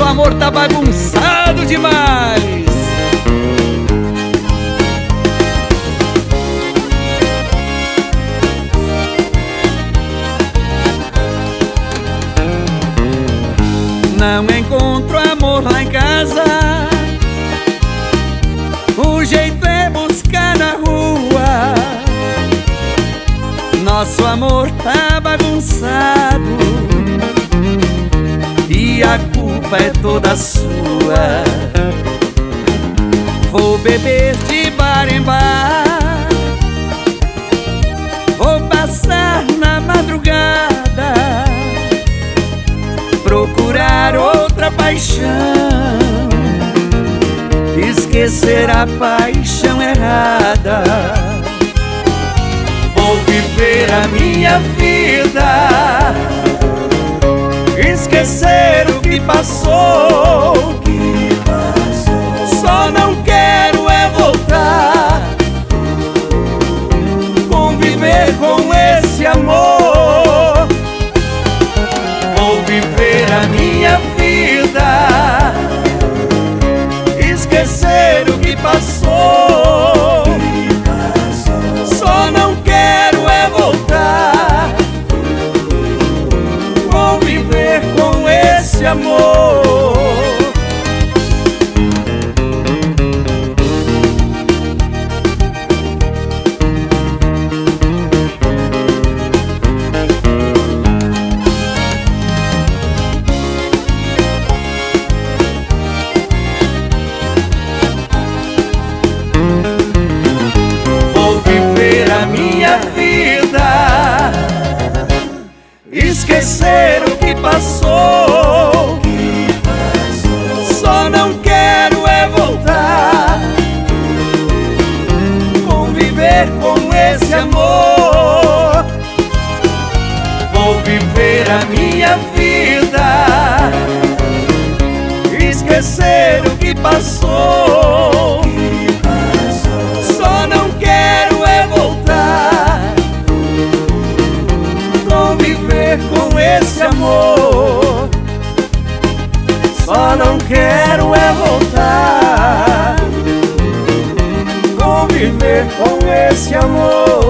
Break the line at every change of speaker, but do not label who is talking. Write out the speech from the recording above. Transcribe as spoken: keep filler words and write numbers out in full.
amor tá bagunçado demais. Não encontro amor lá em casa, o jeito é buscar na rua. Nosso amor tá bagunçado e a culpa é toda sua. Vou beber de bar em bar, vou passar na madrugada, procurar outra paixão, esquecer a paixão errada. Vou viver a minha vida, esquecer o que passou. Só não quero é voltar, conviver com esse amor. Vou viver a minha vida, esquecer o que passou. Só não quero é voltar, conviver com esse amor. Vida, esquecer o que passou. Só não quero é voltar, conviver com esse amor. Vou viver a minha vida, esquecer o que passou. Só não quero é voltar, conviver com esse amor. Só não quero é voltar, conviver com esse amor.